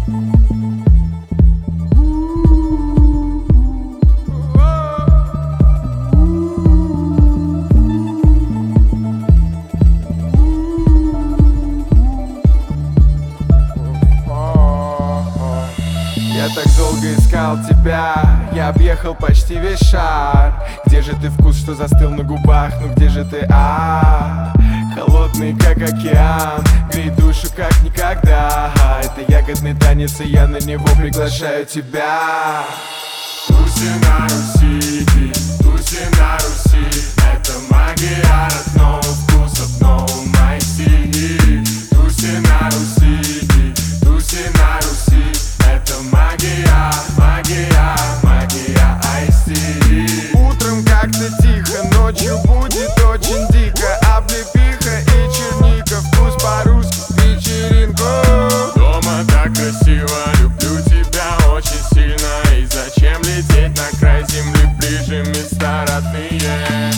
Я так долго искал тебя, я объехал почти весь шар. Где же ты, вкус, что застыл на губах, ну где же ты, холодный, как океан, греет душу, как никогда. Это ягодный танец, и я на него приглашаю тебя. Туси на Руси, туси на Руси, это магия родного вкуса в новом стиле. Туси на Руси, туси на Руси, это магия, магия, магия айстили. Утром как-то тихо, ночью будет очень дико. Облепиха и черника, вкус по-русски, вечеринку. Дома так красиво, люблю тебя очень сильно. И зачем лететь на край земли, ближе места родные?